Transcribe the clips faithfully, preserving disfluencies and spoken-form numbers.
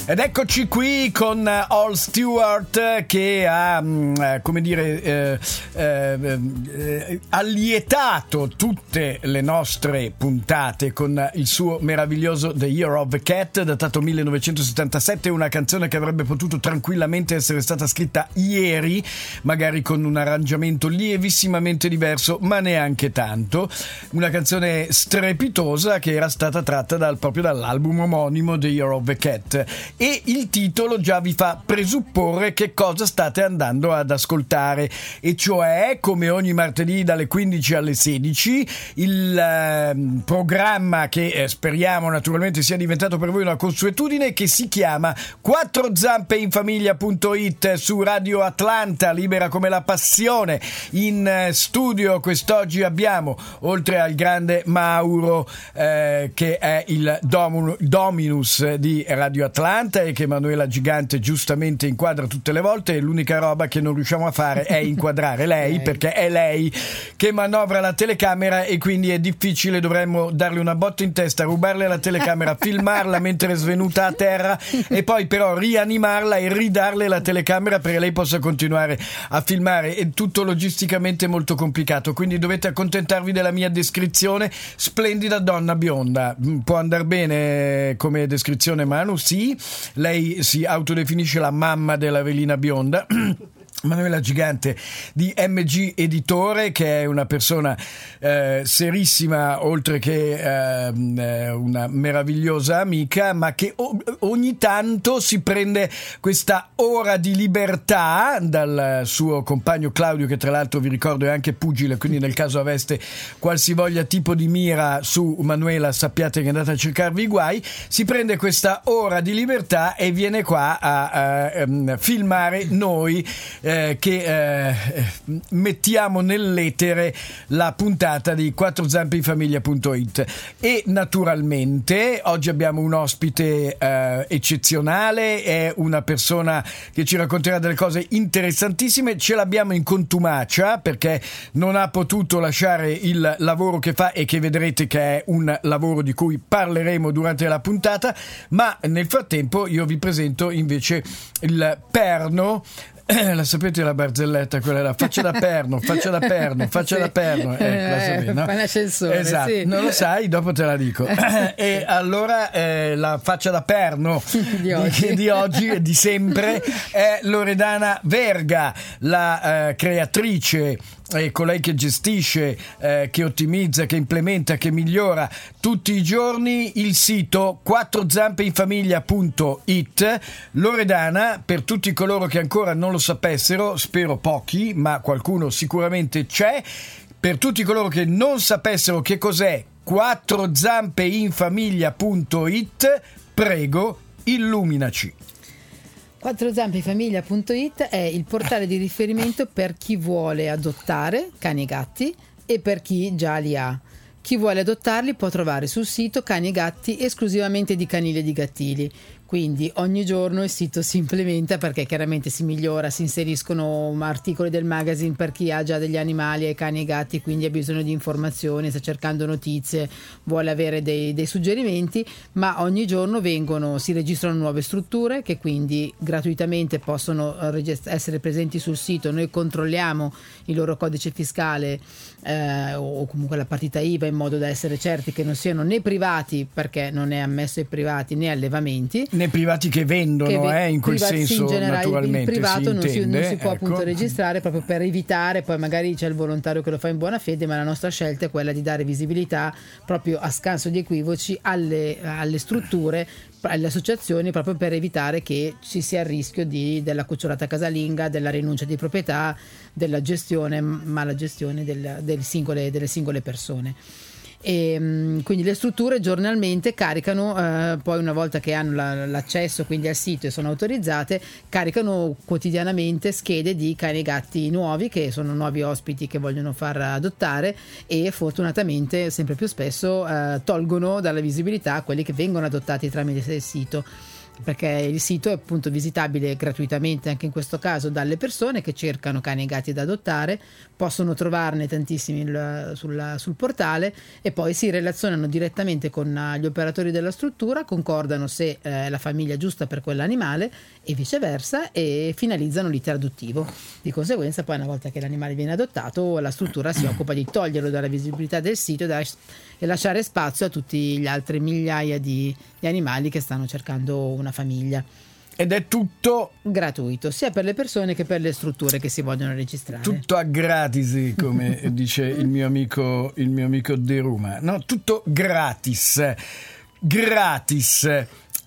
Ed eccoci qui con Al Stewart che ha, come dire, eh, eh, eh, allietato tutte le nostre puntate con il suo meraviglioso The Year of the Cat, datato millenovecentosettantasette, una canzone che avrebbe potuto tranquillamente essere stata scritta ieri, magari con un arrangiamento lievissimamente diverso, ma neanche tanto. Una canzone strepitosa che era stata tratta dal, proprio dall'album omonimo The Year of the Cat. E il titolo già vi fa presupporre che cosa state andando ad ascoltare, e cioè, come ogni martedì dalle quindici alle sedici, il eh, programma che eh, speriamo naturalmente sia diventato per voi una consuetudine, che si chiama quattro zampe in famiglia punto it su Radio Atlanta, libera come la passione. In eh, studio quest'oggi abbiamo, oltre al grande Mauro eh, che è il domu- dominus di Radio Atlanta e che Emanuela Gigante giustamente inquadra tutte le volte, e l'unica roba che non riusciamo a fare è inquadrare lei, perché è lei che manovra la telecamera e quindi è difficile. Dovremmo darle una botta in testa, rubarle la telecamera, filmarla mentre è svenuta a terra e poi però rianimarla e ridarle la telecamera perché lei possa continuare a filmare. È tutto logisticamente molto complicato, quindi dovete accontentarvi della mia descrizione. Splendida donna bionda, può andare bene come descrizione, Manu? Sì, lei si autodefinisce la mamma della velina bionda. Emanuela Gigante di M G Editore, che è una persona eh, serissima, oltre che eh, una meravigliosa amica, ma che o- ogni tanto si prende questa ora di libertà dal suo compagno Claudio, che tra l'altro vi ricordo è anche pugile, quindi nel caso aveste qualsivoglia tipo di mira su Manuela sappiate che andate a cercarvi i guai. Si prende questa ora di libertà e viene qua a, a, a filmare noi eh, che eh, mettiamo nell'etere la puntata di quattro zampe in famiglia punto it. E naturalmente oggi abbiamo un ospite eh, eccezionale, è una persona che ci racconterà delle cose interessantissime. Ce l'abbiamo in contumacia perché non ha potuto lasciare il lavoro che fa e che vedrete che è un lavoro di cui parleremo durante la puntata, ma nel frattempo io vi presento invece il perno. La sapete la barzelletta, quella là, faccia da perno, faccia da perno, faccia sì. da perno, eh, la sapete, no? Fa l'ascensore, esatto, sì. Non lo sai, dopo te la dico. E allora eh, la faccia da perno di oggi, di, di oggi e di sempre è Loredana Verga, la eh, creatrice e colei che gestisce, eh, che ottimizza, che implementa, che migliora tutti i giorni il sito quattro zampe in famiglia punto it. Loredana, per tutti coloro che ancora non lo sapessero, spero pochi, ma qualcuno sicuramente c'è, per tutti coloro che non sapessero che cos'è quattro zampe in famiglia punto it, prego, illuminaci. quattro zampe in famiglia punto it è il portale di riferimento per chi vuole adottare cani e gatti e per chi già li ha. Chi vuole adottarli può trovare sul sito cani e gatti esclusivamente di canili e di gattili. Quindi ogni giorno il sito si implementa perché chiaramente si migliora, si inseriscono articoli del magazine per chi ha già degli animali, ai cani e gatti, quindi ha bisogno di informazioni, sta cercando notizie, vuole avere dei, dei suggerimenti, ma ogni giorno vengono, si registrano nuove strutture che quindi gratuitamente possono essere presenti sul sito. Noi controlliamo il loro codice fiscale eh, o comunque la partita I V A in modo da essere certi che non siano né privati, perché non è ammesso ai privati, né allevamenti. Né privati che vendono, che ve- eh, in quel privati, senso, in generale, naturalmente. Il privato si non, si, non si può ecco. appunto registrare, proprio per evitare, poi magari c'è il volontario che lo fa in buona fede, ma la nostra scelta è quella di dare visibilità proprio a scanso di equivoci alle, alle strutture, alle associazioni, proprio per evitare che ci sia il rischio di, della cucciolata casalinga, della rinuncia di proprietà, della gestione, mala gestione del, del singole, delle singole persone. E quindi le strutture giornalmente caricano, eh, poi una volta che hanno la, l'accesso quindi al sito e sono autorizzate, caricano quotidianamente schede di cani e gatti nuovi, che sono nuovi ospiti che vogliono far adottare, e fortunatamente sempre più spesso eh, tolgono dalla visibilità quelli che vengono adottati tramite il sito. perché il sito è appunto visitabile gratuitamente anche in questo caso dalle persone che cercano cani e gatti da adottare, possono trovarne tantissimi il, sul, sul portale e poi si relazionano direttamente con gli operatori della struttura, concordano se è la famiglia giusta per quell'animale e viceversa e finalizzano l'iter adottivo. Di conseguenza poi una volta che l'animale viene adottato la struttura si occupa di toglierlo dalla visibilità del sito e lasciare spazio a tutti gli altri migliaia di, di animali che stanno cercando una famiglia. Ed è tutto gratuito sia per le persone che per le strutture che si vogliono registrare. Tutto a gratis, come dice il mio amico il mio amico De Ruma. No, tutto gratis. Gratis.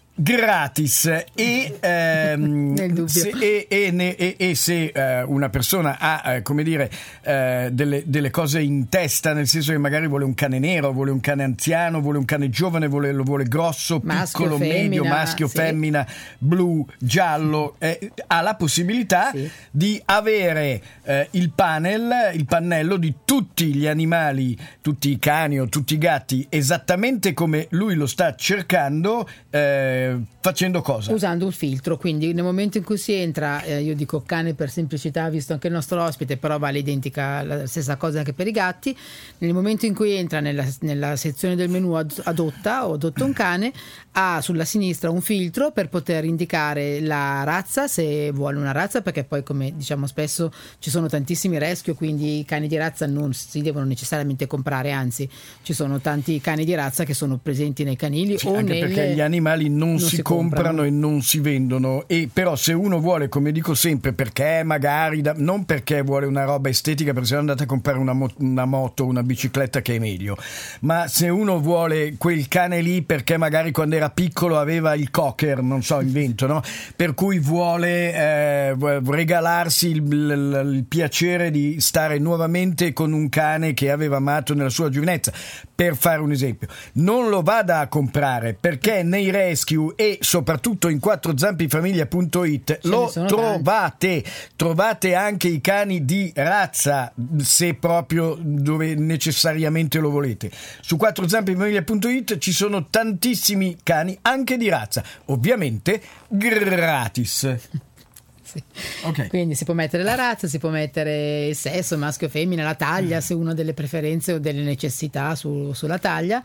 Gratis e, ehm, se, e, e, ne, e, e se eh, una persona ha eh, come dire eh, delle, delle cose in testa, nel senso che magari vuole un cane nero, vuole un cane anziano, vuole un cane giovane, vuole, lo vuole grosso, maschio, piccolo, femmina, medio, maschio, sì. femmina, blu, giallo, eh, ha la possibilità sì. di avere eh, il panel, il pannello di tutti gli animali, tutti i cani o tutti i gatti, esattamente come lui lo sta cercando. Eh, Facendo cosa? Usando un filtro, quindi nel momento in cui si entra, eh, io dico cane per semplicità visto anche il nostro ospite, però vale identica la stessa cosa anche per i gatti. Nel momento in cui entra nella, nella sezione del menu ad, adotta o adotta un cane, ha sulla sinistra un filtro per poter indicare la razza, se vuole una razza, perché poi come diciamo spesso ci sono tantissimi rescue, quindi i cani di razza non si devono necessariamente comprare, anzi ci sono tanti cani di razza che sono presenti nei canili sì, o anche nelle... perché gli animali non Non, non si, si comprano. comprano e non si vendono, e però se uno vuole, come dico sempre, perché magari da, non perché vuole una roba estetica, perché se no andate a comprare una, mo- una moto, una bicicletta che è meglio, ma se uno vuole quel cane lì perché magari quando era piccolo aveva il cocker, non so, invento, no? Per cui vuole eh, regalarsi il, il, il piacere di stare nuovamente con un cane che aveva amato nella sua giovinezza, per fare un esempio, non lo vada a comprare, perché nei rescue e soprattutto in quattro zampi famiglia punto it lo trovate tanti. Trovate anche i cani di razza, se proprio dove necessariamente lo volete. Su quattro zampi famiglia punto it ci sono tantissimi cani anche di razza, ovviamente gratis. Sì. Okay. Quindi si può mettere la razza, si può mettere il sesso, maschio o femmina, la taglia, se uno ha delle preferenze o delle necessità su, sulla taglia,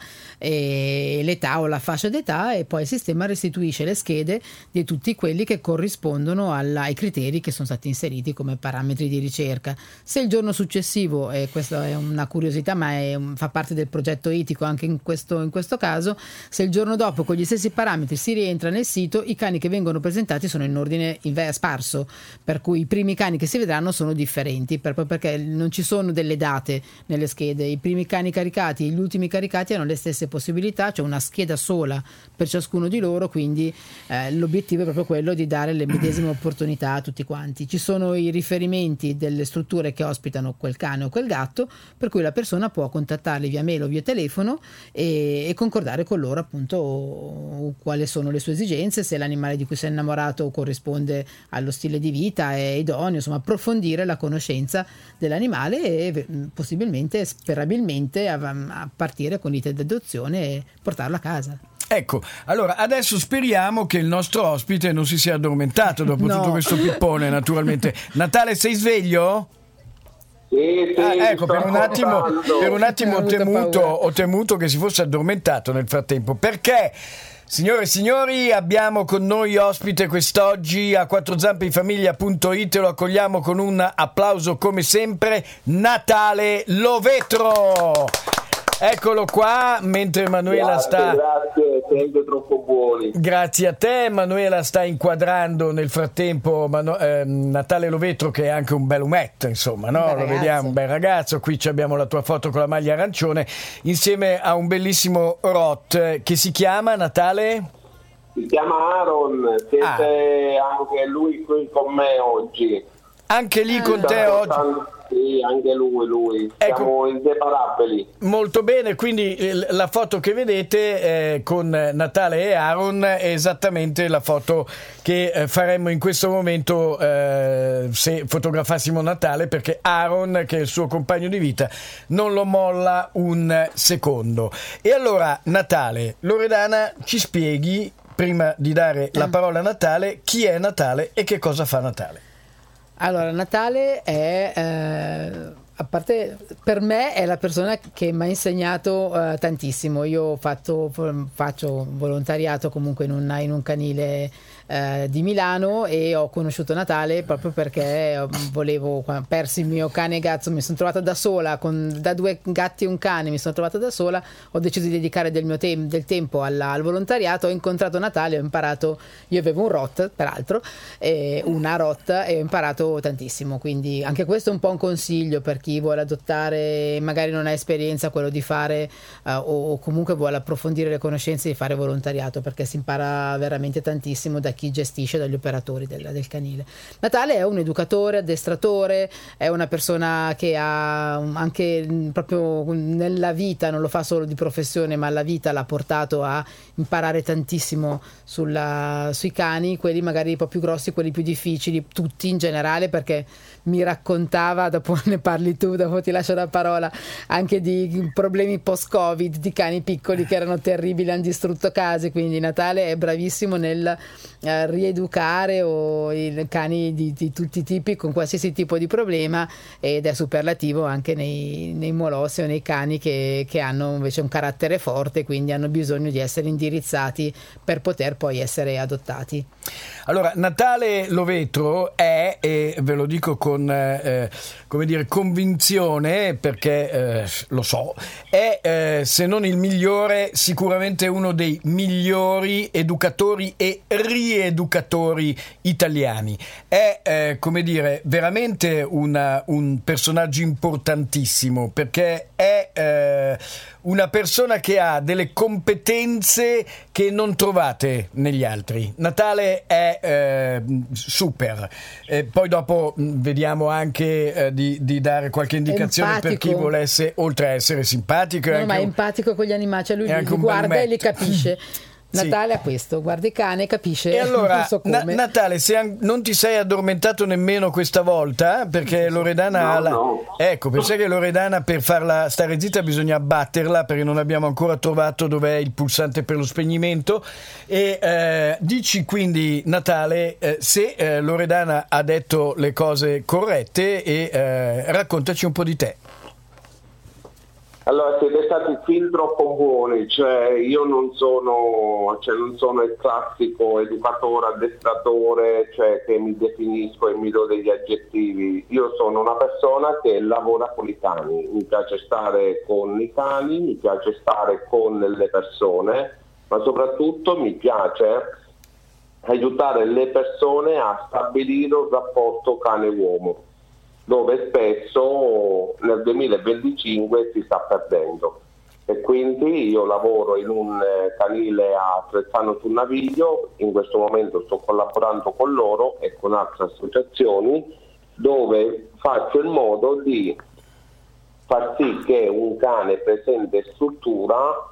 e l'età o la fascia d'età, e poi il sistema restituisce le schede di tutti quelli che corrispondono alla, ai criteri che sono stati inseriti come parametri di ricerca. Se il giorno successivo, e questa è una curiosità ma è, fa parte del progetto itico anche in questo, in questo caso, se il giorno dopo con gli stessi parametri si rientra nel sito, i cani che vengono presentati sono in ordine sparso, per cui i primi cani che si vedranno sono differenti, proprio perché non ci sono delle date nelle schede. I primi cani caricati e gli ultimi caricati hanno le stesse possibilità, c'è una scheda sola per ciascuno di loro, quindi eh, l'obiettivo è proprio quello di dare le medesime opportunità a tutti quanti. Ci sono i riferimenti delle strutture che ospitano quel cane o quel gatto, per cui la persona può contattarli via mail o via telefono e, e concordare con loro appunto quali sono le sue esigenze, se l'animale di cui si è innamorato corrisponde allo stile di vita, è idoneo, insomma approfondire la conoscenza dell'animale e possibilmente, sperabilmente a, a partire con l'iter di adozione e portarlo a casa. Ecco, allora adesso speriamo che il nostro ospite non si sia addormentato dopo no. tutto questo pippone, naturalmente. Natale, sei sveglio? Sì, sì, ah, ecco, per un attimo, per un attimo ho, temuto, ho temuto che si fosse addormentato nel frattempo, perché signore e signori, abbiamo con noi ospite quest'oggi a quattro zampe in famiglia punto it, lo accogliamo con un applauso come sempre, Natale Lovetro. Eccolo qua, mentre Emanuela grazie, sta... Grazie, sempre troppo buoni. Grazie a te, Emanuela sta inquadrando nel frattempo Manu... eh, Natale Lovetro, che è anche un bel umetto, insomma, no? Lo vediamo, un bel ragazzo. Qui abbiamo la tua foto con la maglia arancione, insieme a un bellissimo Rot, che si chiama, Natale? Si chiama Aaron, siete ah. anche lui qui con me oggi. Anche lì con te oggi? Sì, anche lui, lui. Siamo ecco, inseparabili. Molto bene, quindi la foto che vedete eh, con Natale e Aaron è esattamente la foto che eh, faremmo in questo momento eh, se fotografassimo Natale, perché Aaron, che è il suo compagno di vita, non lo molla un secondo. E allora, Natale, Loredana, ci spieghi prima di dare la parola a Natale, chi è Natale e che cosa fa Natale? Allora, Natale è, eh, a parte, per me è la persona che mi ha insegnato eh, tantissimo. Io ho fatto, faccio volontariato comunque in un, in un canile eh, di Milano e ho conosciuto Natale proprio perché volevo, quando persi il mio cane e gatto, mi sono trovata da sola, con, da due gatti e un cane mi sono trovata da sola, ho deciso di dedicare del mio tem- del tempo alla, al volontariato, ho incontrato Natale, ho imparato, io avevo un rot peraltro, eh, una rot e ho imparato tantissimo, quindi anche questo è un po' un consiglio per chi vuole adottare, magari non ha esperienza quello di fare uh, o, o comunque vuole approfondire le conoscenze di fare volontariato, perché si impara veramente tantissimo da chi gestisce, dagli operatori del, del canile. Natale è un educatore, addestratore, è una persona che ha anche proprio nella vita, non lo fa solo di professione, ma la vita l'ha portato a imparare tantissimo sulla, sui cani, quelli magari un po' più grossi, quelli più difficili, tutti in generale, perché mi raccontava, dopo ne parli tu, dopo ti lascio la parola, anche di problemi post-Covid, di cani piccoli che erano terribili, hanno distrutto case, quindi Natale è bravissimo nel eh, rieducare o i cani di, di tutti i tipi, con qualsiasi tipo di problema, ed è superlativo anche nei, nei molossi o nei cani che, che hanno invece un carattere forte, quindi hanno bisogno di essere indirizzati per poter poi essere adottati. Allora, Natale Lovetro è, e ve lo dico con eh, come dire, convinzione, perché eh, lo so, è eh, se non il migliore, sicuramente uno dei migliori educatori e rieducatori italiani. È eh, come dire, veramente una, un personaggio importantissimo, perché è eh, una persona che ha delle competenze che non trovate negli altri. Natale è eh, super. Eh, poi dopo mh, vediamo anche eh, di, di dare qualche indicazione empatico. Per chi volesse, oltre a essere simpatico. No, è anche ma è un, empatico con gli animali, cioè lui li, li un guarda e li capisce. Natale sì. ha questo, guarda il cane, capisce. E allora, non so come. Na- Natale, se an- non ti sei addormentato nemmeno questa volta, perché Loredana no, ha la... no. Ecco, pensai che Loredana, per farla stare zitta bisogna abbatterla, perché non abbiamo ancora trovato dov'è il pulsante per lo spegnimento. E eh, dici quindi, Natale, eh, se eh, Loredana ha detto le cose corrette, e eh, raccontaci un po' di te. Allora, siete stati fin troppo buoni, cioè io non sono, cioè non sono il classico educatore, addestratore, cioè che mi definisco e mi do degli aggettivi. Io sono una persona che lavora con i cani, mi piace stare con i cani, mi piace stare con le persone, ma soprattutto mi piace aiutare le persone a stabilire un rapporto cane-uomo, dove spesso nel duemilaventicinque si sta perdendo. E quindi io lavoro in un canile a Trezzano sul Naviglio, in questo momento sto collaborando con loro e con altre associazioni, dove faccio in modo di far sì che un cane presente in struttura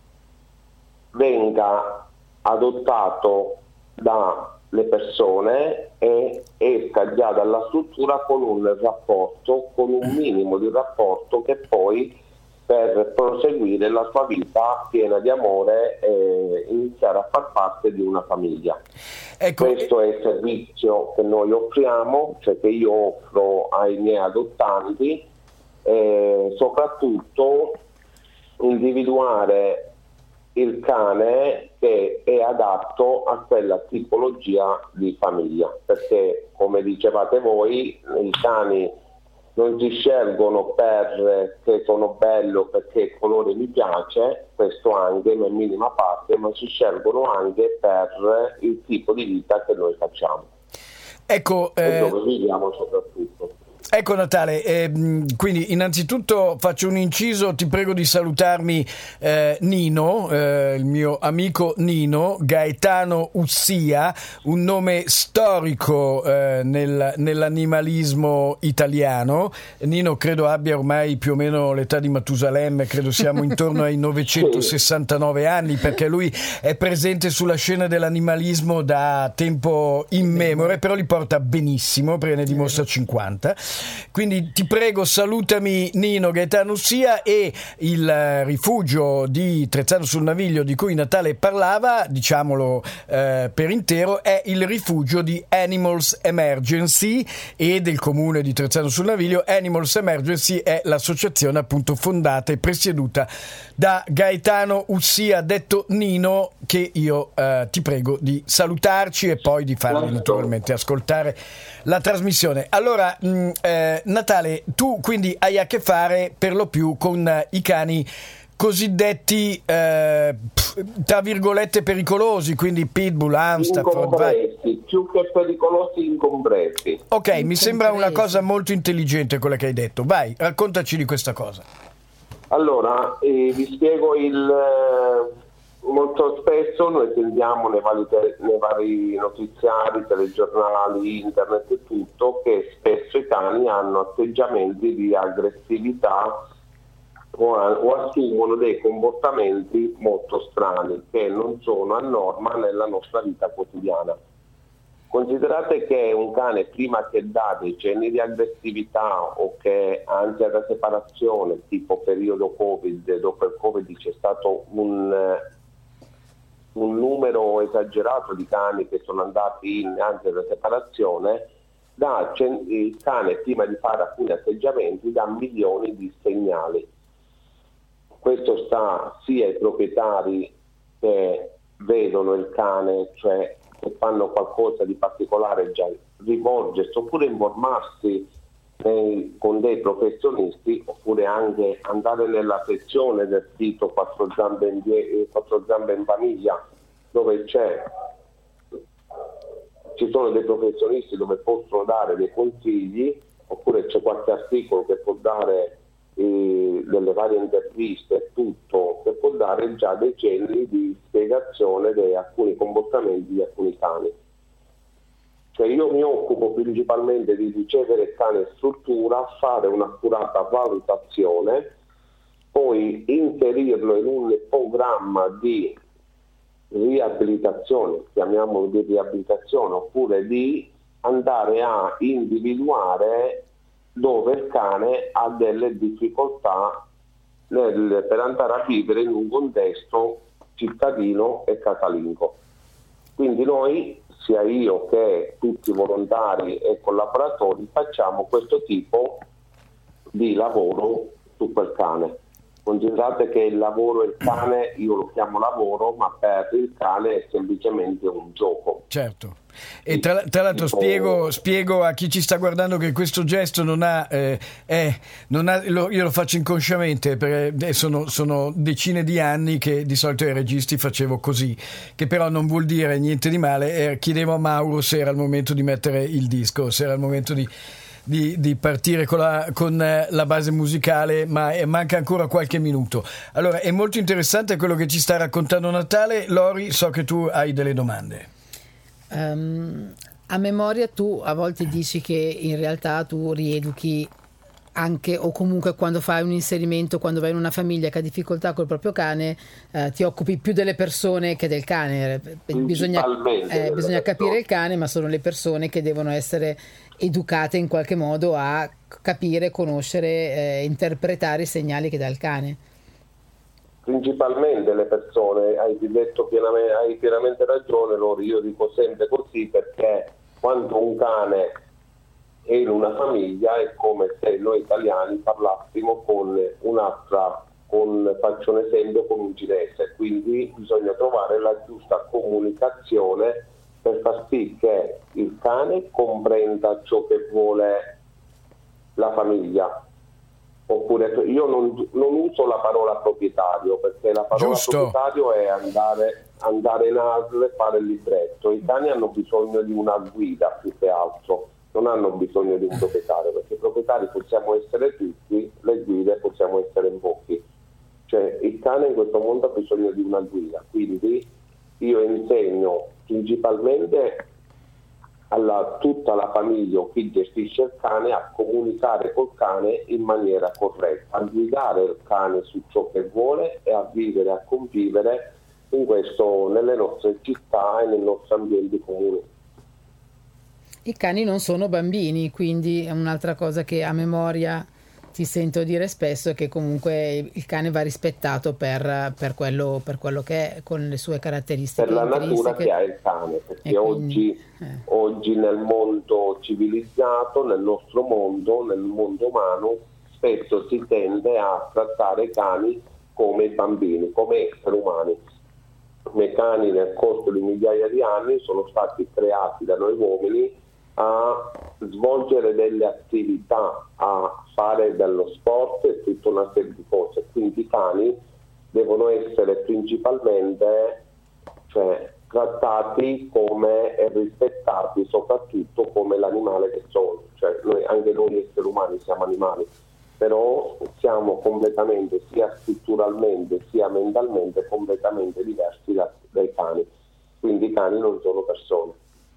venga adottato dalle persone e esca già dalla struttura con un rapporto, con un minimo di rapporto, che poi per proseguire la sua vita piena di amore e iniziare a far parte di una famiglia. Ecco. Questo è il servizio che noi offriamo, cioè che io offro ai miei adottanti, e soprattutto individuare il cane che è adatto a quella tipologia di famiglia, perché come dicevate voi, i cani non si scelgono perché sono bello, perché il colore mi piace, questo anche in minima parte, ma si scelgono anche per il tipo di vita che noi facciamo. Ecco, e dove eh... viviamo soprattutto. Ecco Natale, eh, quindi innanzitutto faccio un inciso, ti prego di salutarmi eh, Nino, eh, il mio amico Nino, Gaetano Ussia, un nome storico eh, nel, nell'animalismo italiano. Nino credo abbia ormai più o meno l'età di Matusalemme, credo siamo intorno ai novecentosessantanove anni, perché lui è presente sulla scena dell'animalismo da tempo immemore, però li porta benissimo perché ne dimostra cinquanta. Quindi ti prego, salutami Nino Gaetano Sia, e il rifugio di Trezzano sul Naviglio di cui Natale parlava, diciamolo eh, per intero, è il rifugio di Animals Emergency e del comune di Trezzano sul Naviglio. Animals Emergency è l'associazione appunto fondata e presieduta da Gaetano Ussia, detto Nino, che io eh, ti prego di salutarci e poi di farvi naturalmente ascoltare la trasmissione. Allora mh, eh, Natale, tu quindi hai a che fare per lo più con eh, i cani cosiddetti eh, tra virgolette pericolosi, quindi pitbull, Amstafford, incompresi, più che pericolosi, incompresi. Ok, incompresi. Mi sembra una cosa molto intelligente quella che hai detto. Vai, raccontaci di questa cosa. Allora, eh, vi spiego il eh, molto spesso noi sentiamo nei vari, te- nei vari notiziari, telegiornali, internet e tutto, che spesso i cani hanno atteggiamenti di aggressività o, o assumono dei comportamenti molto strani che non sono a norma nella nostra vita quotidiana. Considerate che un cane, prima che dà dei cenni di aggressività o che ha ansia da separazione, tipo periodo Covid, dopo il Covid c'è stato un, un numero esagerato di cani che sono andati in ansia da separazione, dà, il cane prima di fare alcuni atteggiamenti dà milioni di segnali. Questo sta sia ai proprietari che vedono il cane, cioè che fanno qualcosa di particolare, già rivolgersi oppure informarsi eh, con dei professionisti, oppure anche andare nella sezione del sito quattro zampe in, die- quattro zampe in famiglia, dove c'è ci sono dei professionisti dove possono dare dei consigli, oppure c'è qualche articolo che può dare eh, delle varie interviste, tutto che può dare già dei cenni di spiegazione di alcuni comportamenti di alcuni cani. Cioè io mi occupo principalmente di ricevere il cane in struttura, fare un'accurata valutazione, poi inserirlo in un programma di riabilitazione, chiamiamolo di riabilitazione, oppure di andare a individuare dove il cane ha delle difficoltà nel, per andare a vivere in un contesto cittadino e casalingo. Quindi noi, sia io che tutti i volontari e collaboratori, facciamo questo tipo di lavoro su quel cane. Considerate che il lavoro e il cane, io lo chiamo lavoro, ma per il cane è semplicemente un gioco. Certo. E tra, tra l'altro spiego, spiego a chi ci sta guardando che questo gesto non ha, eh, eh, non ha lo, io lo faccio inconsciamente perché sono, sono decine di anni che di solito ai registi facevo così, che però non vuol dire niente di male. Eh, chiedevo a Mauro se era il momento di mettere il disco, se era il momento di Di, di partire con la, con la base musicale, ma manca ancora qualche minuto. Allora, è molto interessante quello che ci sta raccontando Natale. Lori, so che tu hai delle domande. Um, a memoria tu a volte dici che in realtà tu rieduchi anche, o comunque quando fai un inserimento, quando vai in una famiglia che ha difficoltà col proprio cane, eh, ti occupi più delle persone che del cane. Bisogna, eh, bisogna capire il cane, ma sono le persone che devono essere educate in qualche modo a capire, conoscere, eh, interpretare i segnali che dà il cane. Principalmente le persone, hai detto pienamente, hai pienamente ragione, Lori, io dico sempre così perché quando un cane è in una famiglia è come se noi italiani parlassimo con un'altra, con, faccio un esempio, con un cinese, quindi bisogna trovare la giusta comunicazione per far sì che il cane comprenda ciò che vuole la famiglia. Oppure io non, non uso la parola proprietario, perché la parola Giusto. proprietario è andare, andare in A S L e fare il libretto. I cani hanno bisogno di una guida più che altro, non hanno bisogno di un proprietario, perché i proprietari possiamo essere tutti, le guide possiamo essere in pochi. Cioè il cane in questo mondo ha bisogno di una guida, quindi io insegno principalmente alla tutta la famiglia o chi gestisce il cane a comunicare col cane in maniera corretta, a guidare il cane su ciò che vuole e a vivere, a convivere in questo, nelle nostre città e nei nostri ambienti comuni. I cani non sono bambini, quindi è un'altra cosa che a memoria ti sento dire spesso, è che comunque il cane va rispettato per, per, quello, per quello che è, con le sue caratteristiche. Per la natura che ha il cane, perché quindi, oggi, eh. oggi nel mondo civilizzato, nel nostro mondo, nel mondo umano, spesso si tende a trattare i cani come bambini, come esseri umani. I cani nel corso di migliaia di anni sono stati creati da noi uomini a svolgere delle attività, a fare dello sport e tutta una serie di cose. Quindi i cani devono essere principalmente, cioè, trattati come e rispettati soprattutto come l'animale che sono. Cioè, noi, anche noi esseri umani siamo animali, però siamo completamente, sia strutturalmente sia mentalmente, completamente diversi da, dai cani. Quindi i cani non sono persone.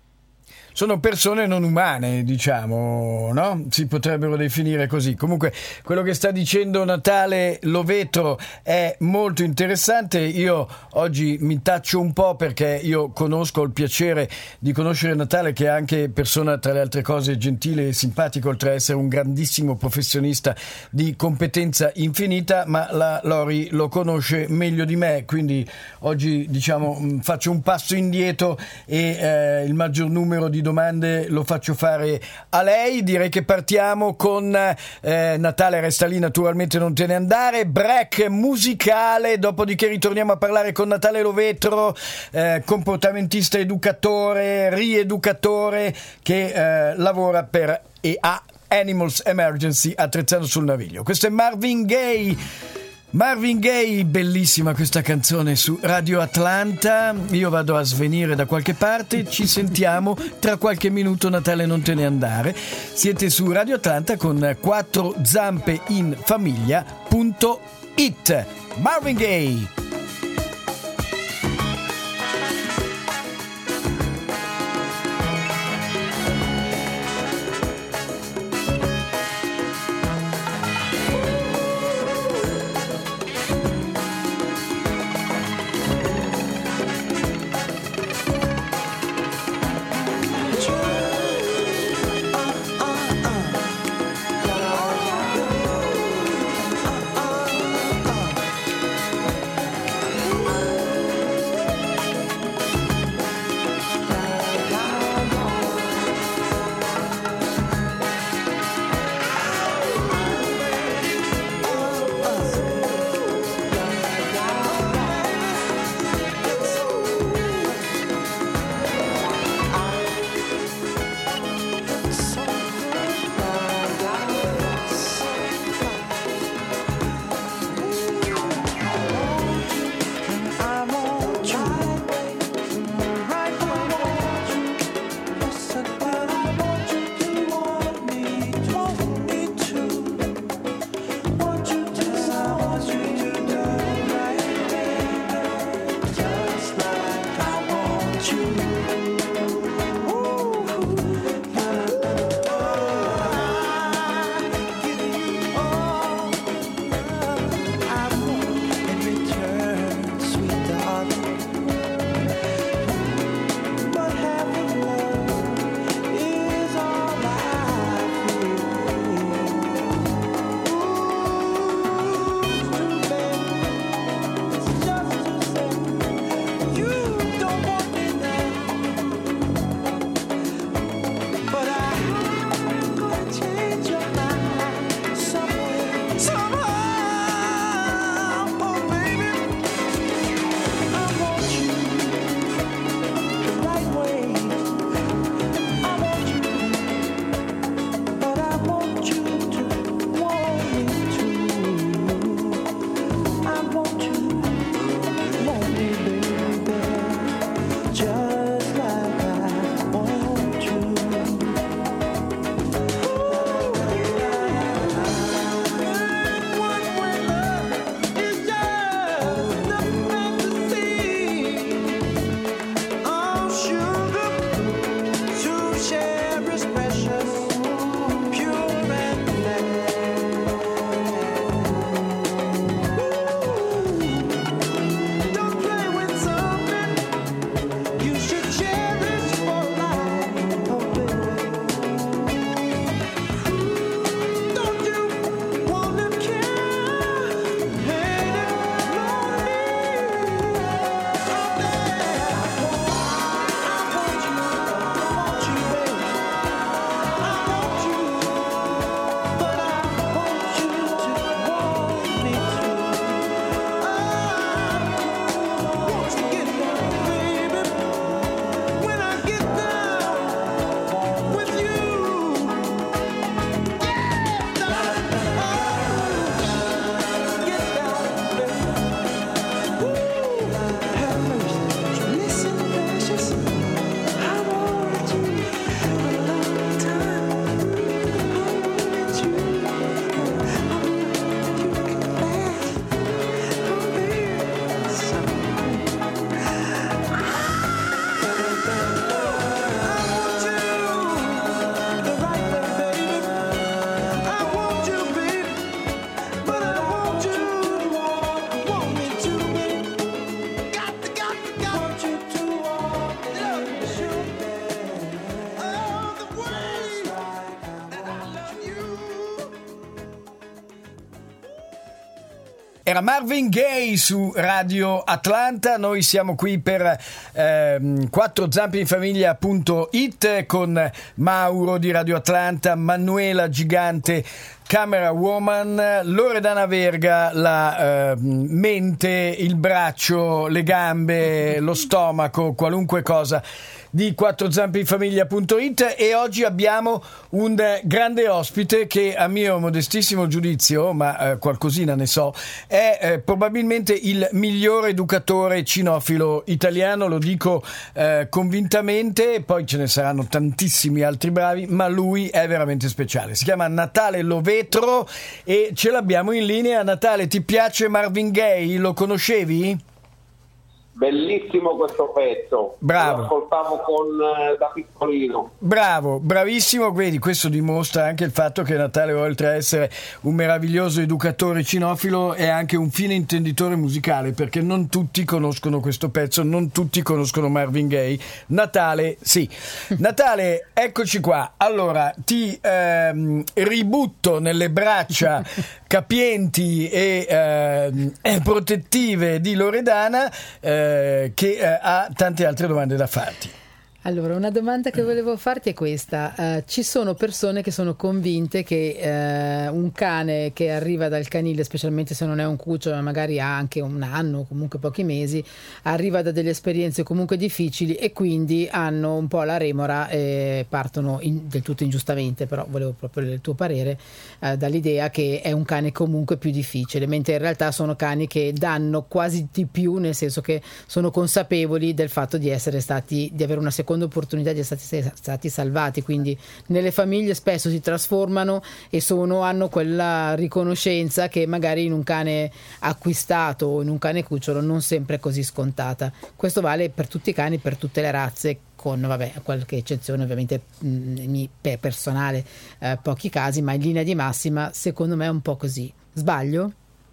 Sono persone non umane, diciamo, no? Si potrebbero definire così. Comunque, quello che sta dicendo Natale Lovetro è molto interessante. Io oggi mi taccio un po' perché io conosco, ho il piacere di conoscere Natale, che è anche persona, tra le altre cose, gentile e simpatico, oltre ad essere un grandissimo professionista di competenza infinita, ma la Lori lo conosce meglio di me, quindi oggi, diciamo, faccio un passo indietro e eh, il maggior numero di domande lo faccio fare a lei. Direi che partiamo con eh, Natale, resta lì, naturalmente non te ne andare, break musicale, dopodiché ritorniamo a parlare con Natale Lovetro, eh, comportamentista, educatore, rieducatore, che eh, lavora per e a Animals Emergency a Trezzano sul Naviglio. Questo è Marvin Gaye. Marvin Gaye, bellissima questa canzone su Radio Atlanta. Io vado a svenire da qualche parte, ci sentiamo tra qualche minuto. Natale non te ne andare. Siete su Radio Atlanta con quattro zampe in famiglia punto it. Marvin Gaye. Era Marvin Gaye su Radio Atlanta. Noi siamo qui per ehm, quattro zampe in famiglia punto it con Mauro di Radio Atlanta, Manuela Gigante, Camera Woman, Loredana Verga, la eh, mente, il braccio, le gambe, lo stomaco, qualunque cosa di quattro zampe in famiglia punto it, e oggi abbiamo un grande ospite che, a mio modestissimo giudizio, ma eh, qualcosina ne so, è eh, probabilmente il migliore educatore cinofilo italiano, lo dico eh, convintamente, poi ce ne saranno tantissimi altri bravi, ma lui è veramente speciale. Si chiama Natale Lovetro e ce l'abbiamo in linea. Natale, ti piace Marvin Gaye? Lo conoscevi? Bellissimo questo pezzo. Bravo. Lo ascoltavo con, eh, da piccolino. Bravo, bravissimo. Vedi, questo dimostra anche il fatto che Natale, oltre a essere un meraviglioso educatore cinofilo, è anche un fine intenditore musicale, perché non tutti conoscono questo pezzo, non tutti conoscono Marvin Gaye. Natale, sì. Natale, eccoci qua. Allora, ti ehm, ributto nelle braccia capienti e eh, protettive di Loredana, eh, che eh, ha tante altre domande da farti. Allora, una domanda che volevo farti è questa. Uh, ci sono persone che sono convinte che uh, un cane che arriva dal canile, specialmente se non è un cucciolo, ma magari ha anche un anno, comunque pochi mesi, arriva da delle esperienze comunque difficili e quindi hanno un po' la remora e partono in, del tutto ingiustamente, però volevo proprio il tuo parere, uh, dall'idea che è un cane comunque più difficile, mentre in realtà sono cani che danno quasi di più, nel senso che sono consapevoli del fatto di essere stati, di avere una seconda opportunità, di essere stati salvati, quindi nelle famiglie spesso si trasformano e sono, hanno quella riconoscenza che magari in un cane acquistato o in un cane cucciolo non sempre è così scontata. Questo vale per tutti i cani, per tutte le razze, con vabbè qualche eccezione ovviamente mh, personale, eh, pochi casi, ma in linea di massima secondo me è un po' così. Sbaglio?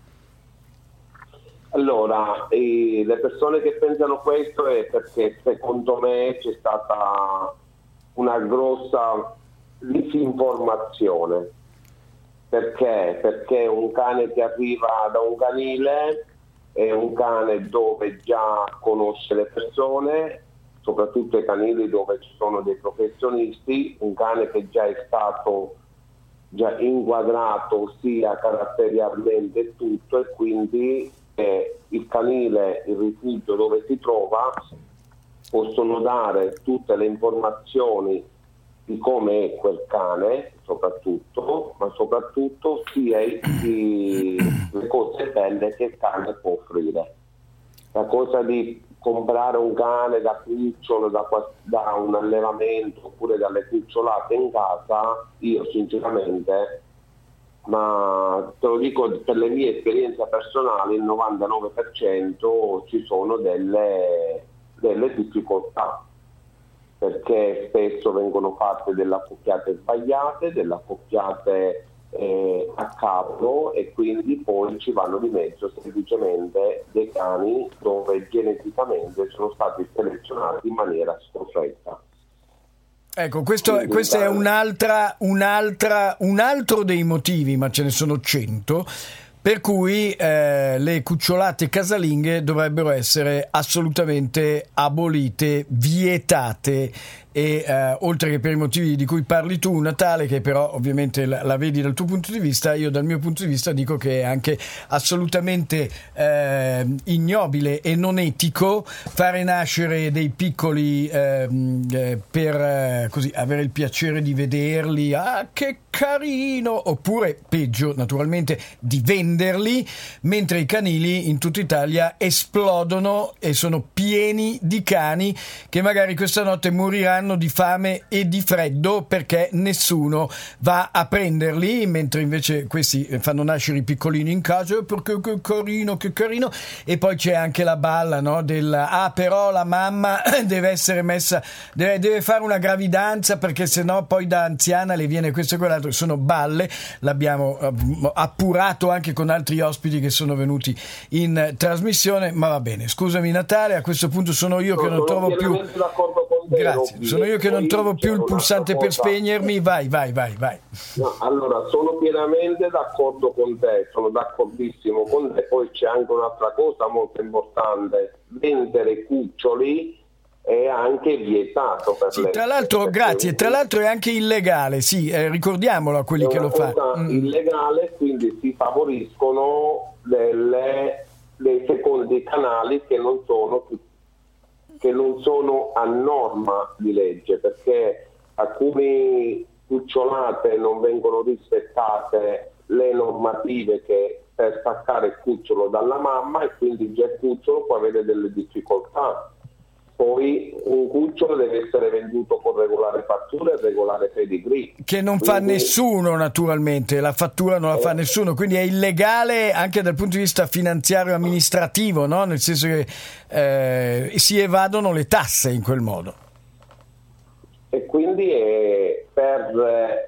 Allora, eh, le persone che pensano questo è perché secondo me c'è stata una grossa disinformazione. Perché? Perché un cane che arriva da un canile è un cane dove già conosce le persone, soprattutto i canili dove ci sono dei professionisti, un cane che già è stato già inquadrato sia caratterialmente e tutto, e quindi eh, il canile, il rifugio dove si trova, possono dare tutte le informazioni di come è quel cane, soprattutto, ma soprattutto sia i, i, le cose belle che il cane può offrire. La cosa di comprare un cane da cucciolo, da, da un allevamento oppure dalle cucciolate in casa, io sinceramente, ma te lo dico per le mie esperienze personali, il novantanove per cento ci sono delle, delle difficoltà, perché spesso vengono fatte delle accoppiate sbagliate, delle accoppiate eh, a capo, e quindi poi ci vanno di mezzo semplicemente dei cani dove geneticamente sono stati selezionati in maniera scorretta. Ecco, questo, questo è un'altra, un'altra, un altro dei motivi, ma ce ne sono cento, per cui eh, le cucciolate casalinghe dovrebbero essere assolutamente abolite, vietate. E eh, oltre che per i motivi di cui parli tu, Natale, che però ovviamente la, la vedi dal tuo punto di vista, io dal mio punto di vista dico che è anche assolutamente eh, ignobile e non etico fare nascere dei piccoli eh, eh, per eh, così avere il piacere di vederli, ah che carino, oppure peggio naturalmente di venderli, mentre i canili in tutta Italia esplodono e sono pieni di cani che magari questa notte moriranno di fame e di freddo perché nessuno va a prenderli, mentre invece questi fanno nascere i piccolini in casa perché che carino, che carino. E poi c'è anche la balla, no? Del ah però la mamma deve essere messa, deve, deve fare una gravidanza perché sennò poi da anziana le viene questo e quell'altro. Sono balle, l'abbiamo appurato anche con altri ospiti che sono venuti in trasmissione, ma va bene. Scusami Natale, a questo punto sono io che non trovo più grazie. Sono io che non trovo più il pulsante per spegnermi. Vai, vai, vai, vai. No, allora, sono pienamente d'accordo con te, sono d'accordissimo con te. Poi c'è anche un'altra cosa molto importante: vendere cuccioli è anche vietato per sì, le tra l'altro, grazie, tra l'altro è anche illegale, sì, eh, ricordiamolo a quelli che lo fanno. È illegale, quindi si favoriscono delle, dei secondi canali che non sono che non sono a norma di legge, perché alcune cucciolate non vengono rispettate le normative che per staccare il cucciolo dalla mamma, e quindi già il cucciolo può avere delle difficoltà. Poi un cucciolo deve essere venduto con regolare fattura e regolare pedigree. Che non quindi, fa nessuno naturalmente, la fattura non la eh, fa nessuno, quindi è illegale anche dal punto di vista finanziario e amministrativo, no? Nel senso che eh, si evadono le tasse in quel modo. E quindi eh, per eh,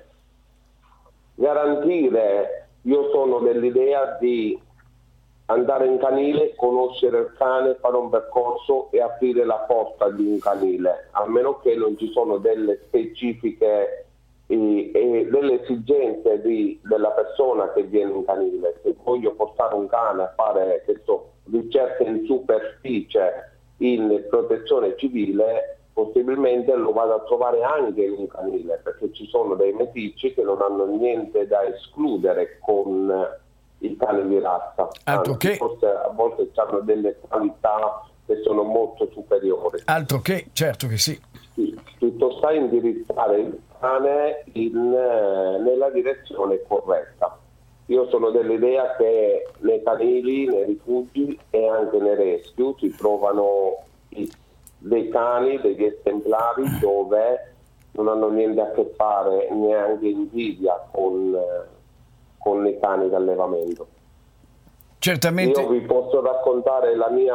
garantire, io sono dell'idea di andare in canile, conoscere il cane, fare un percorso e aprire la porta di un canile, a meno che non ci sono delle specifiche e, e delle esigenze di, della persona che viene in canile. Se voglio portare un cane a fare che so, ricerche in superficie in protezione civile, possibilmente lo vado a trovare anche in un canile, perché ci sono dei meticci che non hanno niente da escludere con i cani di razza, altro anzi, che forse a volte hanno delle qualità che sono molto superiori. Altro che, certo che sì. sì tutto sta a indirizzare il cane in, eh, nella direzione corretta. Io sono dell'idea che nei canili, nei rifugi e anche nei rescue si trovano i, dei cani, degli esemplari dove non hanno niente a che fare, neanche invidia con eh, con i cani d'allevamento. Certamente. Io vi posso raccontare la mia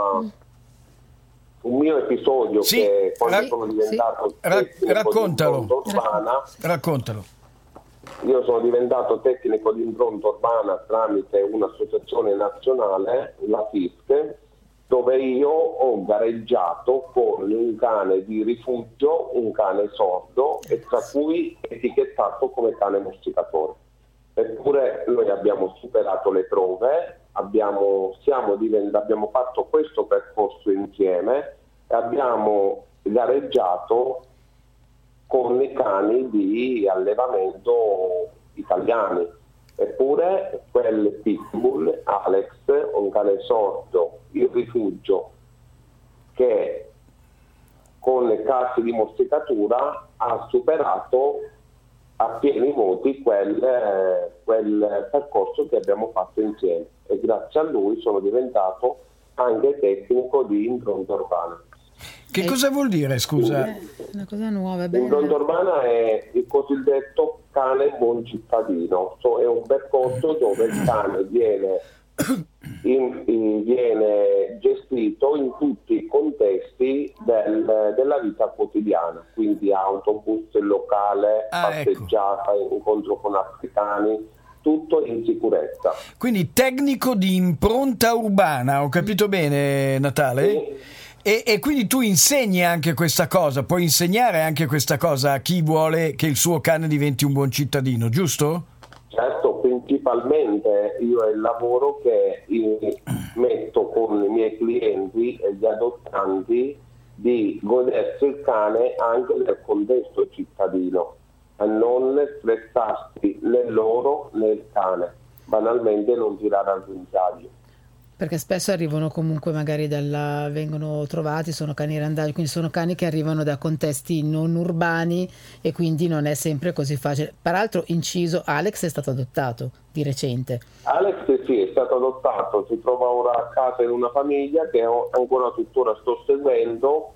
un mio episodio sì, che quando rac- sono diventato sì. Rac- raccontalo. Di urbana, raccontalo. Io sono diventato tecnico di impronta urbana tramite un'associazione nazionale, la F I S C, dove io ho gareggiato con un cane di rifugio, un cane sordo, e tra cui etichettato come cane morsicatore. Eppure noi abbiamo superato le prove, abbiamo, siamo divent- abbiamo fatto questo percorso insieme e abbiamo gareggiato con i cani di allevamento italiani. Eppure quel pitbull, Alex, un cane sordo, il rifugio, che con le casse di morsicatura ha superato a pieni voti quel, eh, quel percorso che abbiamo fatto insieme, e grazie a lui sono diventato anche tecnico di impronta urbana. Che cosa vuol dire, scusa? Eh, una cosa nuova, bella. Impronta urbana è il cosiddetto cane buon cittadino, so, è un percorso dove il cane viene, in, in, viene gestito in tutti i contesti del, della vita quotidiana, quindi autobus, locale, ah, passeggiata, ecco. Incontro con africani, tutto in sicurezza. Quindi tecnico di impronta urbana, ho capito bene, Natale? Sì. E, e quindi tu insegni anche questa cosa, puoi insegnare anche questa cosa a chi vuole che il suo cane diventi un buon cittadino, giusto? Certo, principalmente io è il lavoro che metto con i miei clienti e gli adottanti di godersi il cane anche nel contesto cittadino, a non stressarsi né loro né il cane, banalmente non tirare al guinzaglio. Perché spesso arrivano comunque magari dalla, vengono trovati, sono cani randagi, quindi sono cani che arrivano da contesti non urbani e quindi non è sempre così facile. Peraltro, inciso, Alex è stato adottato di recente. Alex sì, è stato adottato, si trova ora a casa in una famiglia che ancora tuttora sto seguendo.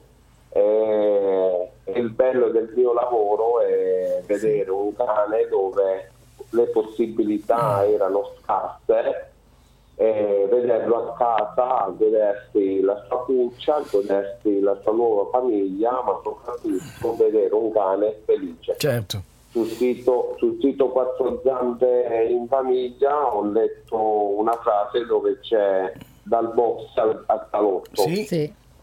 E il bello del mio lavoro è vedere un cane dove le possibilità erano scarse, e vederlo a casa, godersi la sua cuccia, godersi la sua nuova famiglia, ma soprattutto vedere un cane felice. Certo. Sul sito, sul sito Quattro Zampe in Famiglia ho letto una frase dove c'è dal box al, al salotto. Sì. Sì.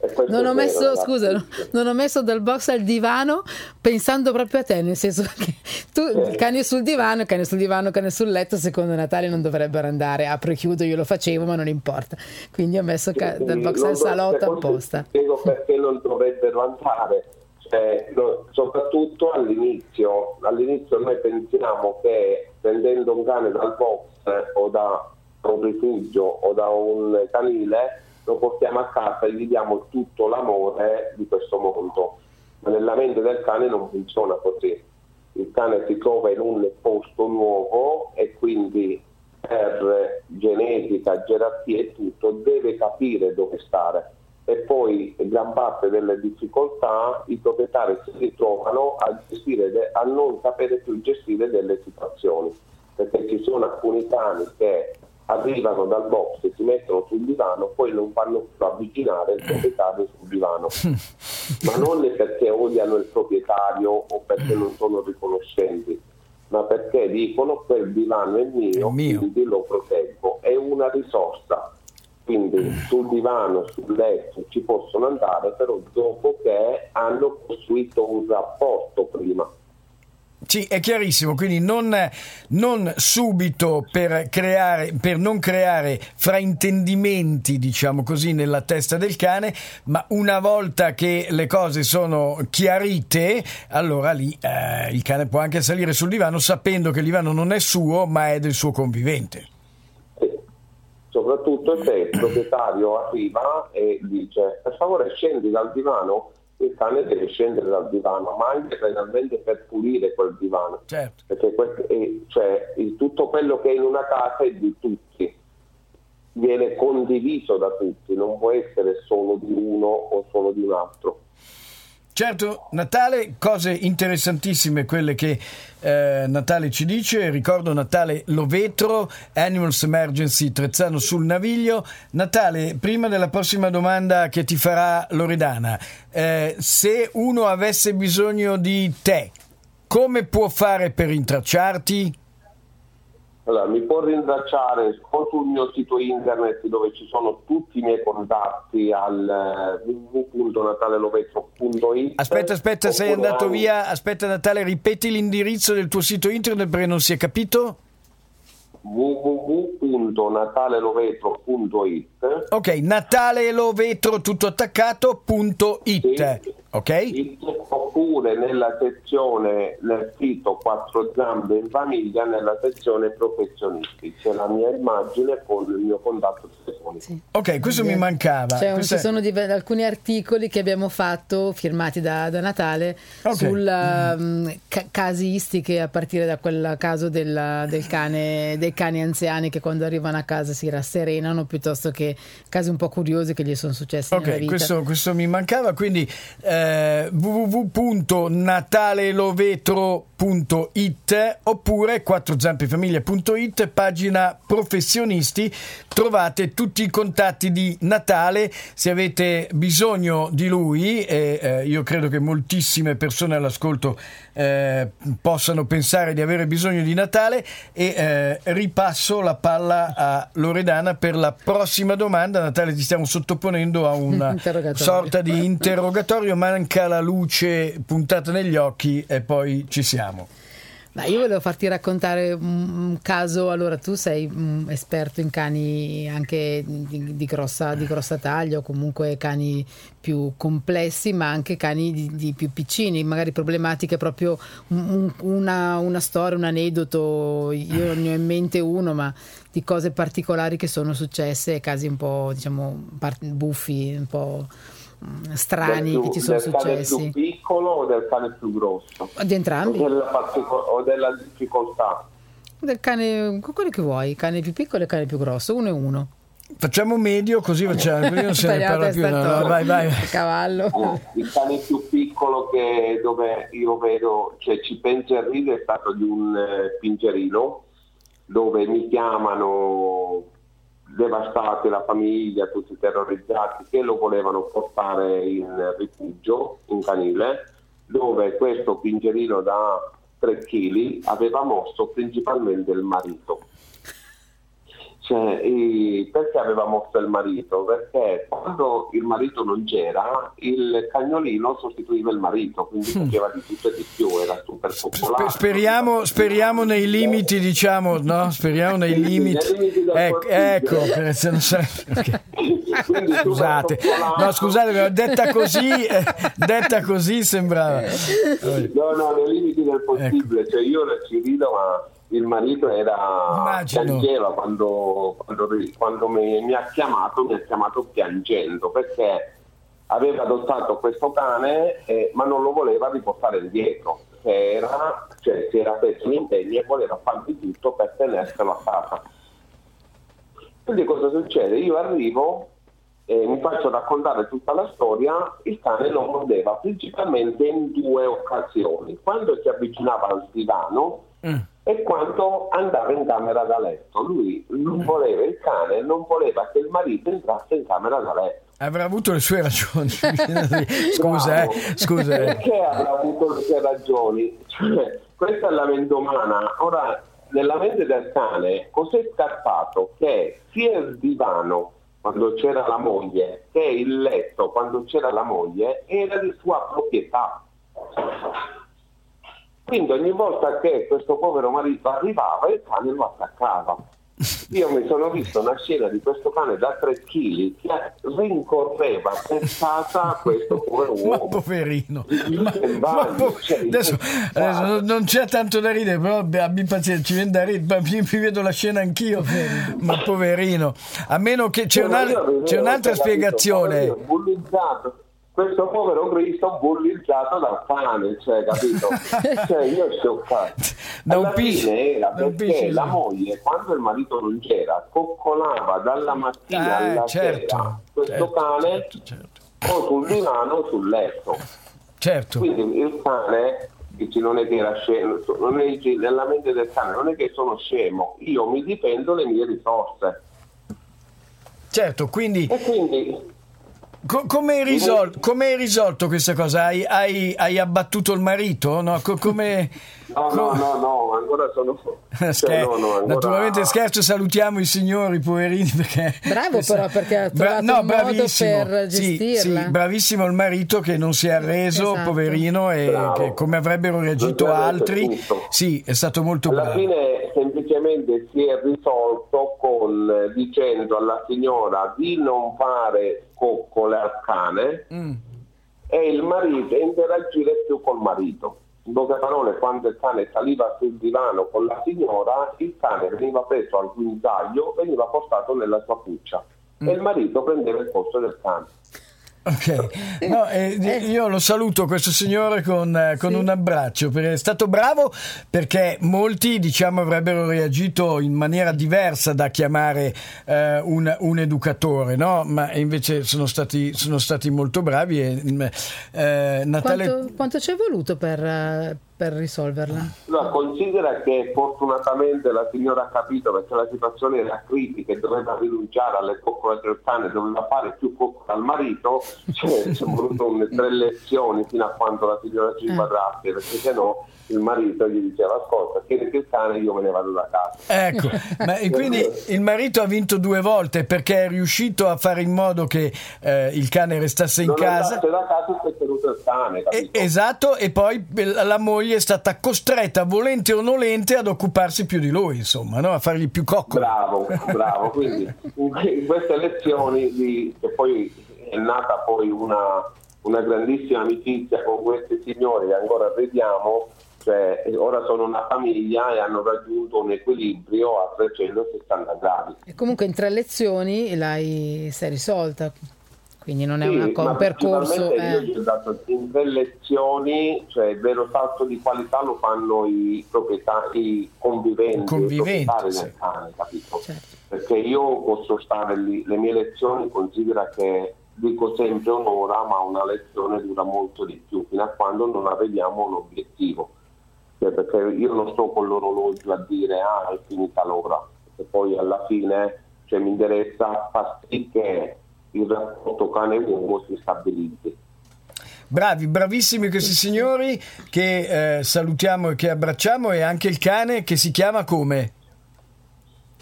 Non ho messo, vero, scusa, no, non ho messo dal box al divano pensando proprio a te, nel senso che tu eh. il cane sul divano, il cane sul divano, il cane sul letto, secondo Natale non dovrebbero andare, apro e chiudo, io lo facevo ma non importa, quindi ho messo sì, ca- dal box al salotto apposta. Spiego perché non dovrebbero andare, cioè, no, soprattutto all'inizio, all'inizio noi pensiamo che prendendo un cane dal box eh, o da un rifugio o da un canile lo portiamo a casa e gli diamo tutto l'amore di questo mondo, ma nella mente del cane non funziona così. Il cane si trova in un posto nuovo e quindi per genetica, gerarchia e tutto deve capire dove stare, e poi gran parte delle difficoltà i proprietari si ritrovano a gestire, a non sapere più gestire delle situazioni, perché ci sono alcuni cani che arrivano dal box e si mettono sul divano, poi non fanno più avvicinare il proprietario sul divano, ma non perché odiano il proprietario o perché non sono riconoscenti, ma perché dicono quel divano è mio, è mio. Quindi lo proteggo, è una risorsa, quindi sul divano, sul letto ci possono andare, però dopo che hanno costruito un rapporto prima. Sì, è chiarissimo, quindi non, non subito per creare, per non creare fraintendimenti, diciamo così, nella testa del cane, ma una volta che le cose sono chiarite, allora lì eh, il cane può anche salire sul divano sapendo che il divano non è suo, ma è del suo convivente. Sì. Soprattutto se il proprietario arriva e dice: per favore scendi dal divano, il cane deve scendere dal divano, ma anche realmente per pulire quel divano, certo. Perché questo è, cioè, il, tutto quello che è in una casa è di tutti, viene condiviso da tutti, non può essere solo di uno o solo di un altro. Certo, Natale, cose interessantissime quelle che eh, Natale ci dice. Ricordo Natale Lovetro, Animals Emergency Trezzano sul Naviglio. Natale, prima della prossima domanda che ti farà Loredana, eh, se uno avesse bisogno di te, come può fare per rintracciarti? Allora, mi può rintracciare o sul mio sito internet dove ci sono tutti i miei contatti al w w w punto natale lovetro punto it. Aspetta, aspetta, sei andato via. Aspetta Natale, ripeti l'indirizzo del tuo sito internet perché non si è capito. w w w punto natale lovetro punto it. Ok, Natale Lovetro tutto attaccato punto it. Sì. Ok? Oppure nella sezione nel sito Quattro Zampe in Famiglia, nella sezione professionisti c'è la mia immagine con il mio contatto telefonico. Sì. Ok, questo sì. mi mancava. Cioè, Questa... ci sono div- alcuni articoli che abbiamo fatto firmati da, da Natale, okay. sulla mm. ca- casistiche a partire da quel caso del, del cane, dei cani anziani che quando arrivano a casa si rasserenano, piuttosto che casi un po' curiosi che gli sono successi okay, nella vita. Questo, questo mi mancava, quindi eh, w w w punto natale lovetro punto it oppure quattro zampe famiglia punto it, pagina professionisti, trovate tutti i contatti di Natale se avete bisogno di lui, e eh, io credo che moltissime persone all'ascolto eh, possano pensare di avere bisogno di Natale, e eh, ripasso la palla a Loredana per la prossima domanda. Natale, ti stiamo sottoponendo a una sorta di interrogatorio, manca la luce puntata negli occhi e poi ci siamo. Ma io volevo farti raccontare un caso. Allora, tu sei un esperto in cani anche di, di, grossa, di grossa taglia, o comunque cani più complessi, ma anche cani di, di più piccini, magari problematiche, proprio un, una, una storia, un aneddoto. Io ne ho in mente uno, ma di cose particolari che sono successe, casi un po', diciamo, buffi, un po' strani più, che ci sono del successi. Del cane più piccolo o del cane più grosso? Di entrambi. O della, partico- o della difficoltà? Del cane, quello che vuoi, cane più piccolo e cane più grosso, uno e uno. Facciamo medio, così facciamo, così non se ne parla più. No, no, vai, vai. Cavallo. Eh, il cane più piccolo che dove io vedo, cioè ci penso e ride, è stato di un eh, pincerino, dove mi chiamano devastati, la famiglia, tutti terrorizzati, che lo volevano portare in rifugio, in canile, dove questo pincerino da tre chili aveva morso principalmente il marito. Cioè, e perché aveva morto il marito? Perché quando il marito non c'era, il cagnolino sostituiva il marito, quindi faceva di tutto e di più, era super popolare. Speriamo, speriamo nei limiti, diciamo, no? Speriamo nei limiti. Ecco, ecco, se non sarebbe... Scusate, no, scusate, detta così, eh, detta così sembrava. No, no, nei limiti del possibile, ecco. Cioè io ora ci rido, ma il marito era piangeva quando, quando, quando mi, mi ha chiamato, mi ha chiamato piangendo perché aveva adottato questo cane, eh, ma non lo voleva riportare indietro, era, cioè si era preso l'impegno e voleva fare di tutto per tenerselo a casa. Quindi cosa succede? Io arrivo e mi faccio raccontare tutta la storia. Il cane lo mordeva principalmente in due occasioni: quando si avvicinava al divano mm. e quando andava in camera da letto. Lui non voleva, il cane non voleva che il marito entrasse in camera da letto. Avrà avuto le sue ragioni. Scusa, eh, scusa. Perché avrà avuto le sue ragioni? Cioè, questa è la mente umana. Ora, nella mente del cane, cos'è scartato? Che sia il divano quando c'era la moglie, che il letto quando c'era la moglie, era di sua proprietà. Quindi ogni volta che questo povero marito arrivava, il cane lo attaccava. Io mi sono visto una scena di questo cane da tre chili che rincorreva per casa questo povero uomo. Ma poverino. Ma, ma po- cioè, adesso, adesso non c'è tanto da ridere, però abbi pazienza, ci viene da ridere, mi, mi vedo la scena anch'io. Poverino. Ma poverino. A meno che c'è, una, c'è un'altra spiegazione. Capito, bullizzato. Questo povero Cristo bullizzato dal cane, cioè, capito? Cioè, io scioccato. Alla fine era perché la moglie, quando il marito non c'era, coccolava dalla mattina eh, alla certo, sera questo certo, cane certo, certo. o sul divano o sul letto. Certo. Quindi il cane, dici, non è che era scemo, non è, nella mente del cane non è che sono scemo, io mi difendo le mie risorse. Certo, quindi... E quindi... Come hai risolto, come hai risolto questa cosa? Hai, hai, hai abbattuto il marito? No, come, no, no, no, no, ancora sono... Scher- cioè, no, no, ancora... Naturalmente scherzo, salutiamo i signori poverini perché... Bravo però perché ha trovato Bra- no, un modo per gestirla. Sì, sì, bravissimo il marito che non si è arreso, esatto. Poverino, e che, come avrebbero reagito altri. Sì, è stato molto alla bravo. Fine semplicemente si è risolto con dicendo alla signora di non fare coccole al cane mm. e il marito interagire più col marito. In poche parole, quando il cane saliva sul divano con la signora, il cane veniva preso al guinzaglio, veniva portato nella sua cuccia mm. e il marito prendeva il posto del cane. Ok, no, eh, io lo saluto questo signore con, eh, con sì. un abbraccio, perché è stato bravo, perché molti diciamo avrebbero reagito in maniera diversa da chiamare eh, un, un educatore, no? Ma invece sono stati, sono stati molto bravi e, eh, Natale... quanto, quanto ci è voluto per, per risolverla? No, considera che fortunatamente la signora ha capito, perché la situazione era critica e doveva rinunciare alle coccole del cane, doveva fare più coccole al marito. Cioè, ci sono volute tre lezioni fino a quando la signora ci inquadrasse, perché se no il marito gli diceva: ascolta, chiedi il cane, io me ne vado da casa. Ecco, ma quindi il marito ha vinto due volte perché è riuscito a fare in modo che eh, il cane restasse in non casa. Non da casa e si è tenuto il cane, capito? E, esatto, e poi la moglie è stata costretta, volente o nolente, ad occuparsi più di lui, insomma, no? A fargli più coccole. Bravo, bravo. Quindi in queste lezioni di, che poi è nata poi una, una grandissima amicizia con questi signori che ancora vediamo, cioè ora sono una famiglia e hanno raggiunto un equilibrio a trecentosessanta gradi. E comunque in tre lezioni l'hai sei risolta, quindi non è sì, una co- un percorso. Eh. Io ci ho dato in tre lezioni, cioè il vero salto di qualità lo fanno i proprietari, i conviventi, conviventi i proprietari sì. del cane, capito? Certo. Perché io posso stare lì, le mie lezioni considera che dico sempre un'ora, ma una lezione dura molto di più, fino a quando non arriviamo a un obiettivo. Cioè, perché io non sto con l'orologio a dire ah è finita l'ora, perché poi alla fine cioè, mi interessa far sì che il rapporto cane-uomo si stabilizzi. Bravi, bravissimi questi signori che eh, salutiamo e che abbracciamo, e anche il cane che si chiama come?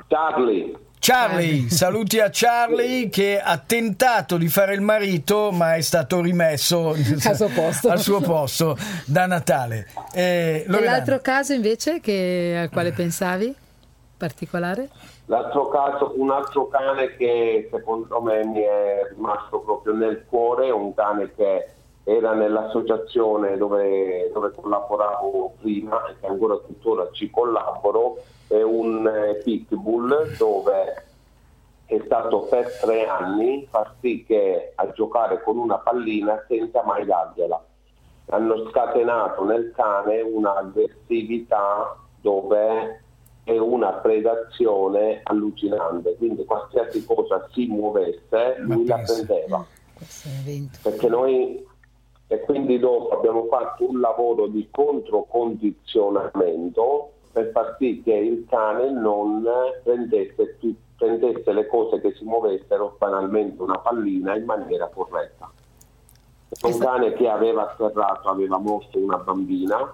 Charlie. Charlie, saluti a Charlie che ha tentato di fare il marito ma è stato rimesso al suo posto, al suo posto da Natale. E l'altro caso invece che, al quale pensavi particolare? L'altro caso, un altro cane che secondo me mi è rimasto proprio nel cuore, un cane che era nell'associazione dove, dove collaboravo prima e che ancora tuttora ci collaboro, è un eh, pitbull dove è stato per tre anni far sì che a giocare con una pallina senza mai dargliela. Hanno scatenato nel cane un'aggressività dove è una predazione allucinante, quindi qualsiasi cosa si muovesse lui la prendeva. Perché noi e quindi dopo abbiamo fatto un lavoro di controcondizionamento per far sì che il cane non prendesse, prendesse le cose che si muovessero, banalmente una pallina, in maniera corretta. Un cane che aveva atterrato, aveva morso una bambina